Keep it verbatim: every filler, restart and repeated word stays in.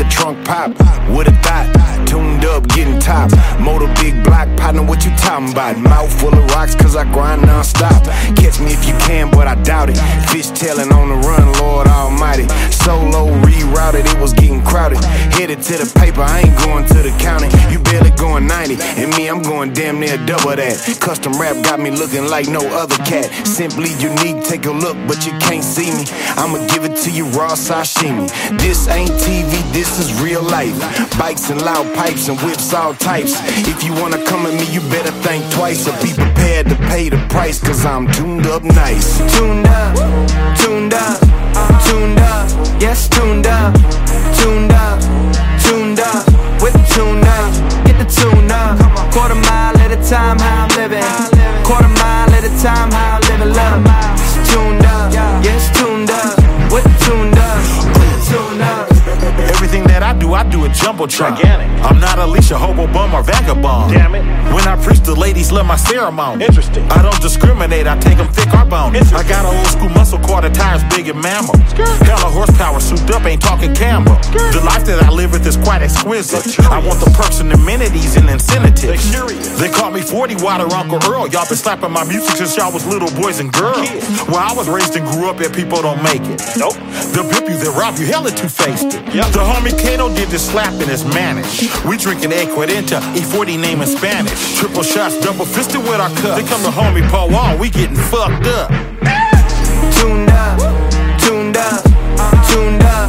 trunk pop. With a thought, tuned up, getting top. Motor big block, partner, what you talking about? Mouth full of rocks, cause I grind non-stop. Catch me if you can, but I doubt it. Fish tailing on the run, Lord Almighty. Solo rerouted, it was getting crowded. Headed to the paper, I ain't going to the county. You barely going ninety, and me, I'm going damn near double that. Custom rap got me looking like no other cat. Simply unique, take a look, but you can't see me. I'ma give it to you raw sashimi. This ain't T V, this is real life. Bikes and loud pipes and whips all types. If you wanna come at me, you better think twice. Or be prepared to pay the price, cause I'm tuned up nice. Tuned up, tuned up, tuned up, yes, tuned up, tuned up, tuned up, with the tune up, get the tune up. Quarter mile at a time, how I'm living. Quarter mile at a time, how I'm living. Love, it's tuned up, yes, tuned up, with the tuned up, with the tune up. Everything that I do, I do a jumbotron. Gigantic. I'm not Alicia, hobo bum, or vagabond. Damn it. When I preach, the ladies love my ceremony. Interesting. I don't discriminate, I take them thick or bony. I got an old school muscle car, the tires big and mammal. Hella horsepower, souped up, ain't talking camera. The life that I live with is quite exquisite. I want the perks and amenities and incentives. Luxurious. They call me forty water Uncle Earl. Y'all been slapping my music since y'all was little boys and girls. Well, I was raised and grew up, yet people don't make it. Nope. They'll pimp you, they'll rob you, hella two-faced it. Yep. The homie Kato did this slapping his managed. We drinking Equidenta, E forty name in Spanish. Triple shots, double fisted with our cups. They come to homie Paul Wall, we getting fucked up. Tuned up, tuned up, tuned up.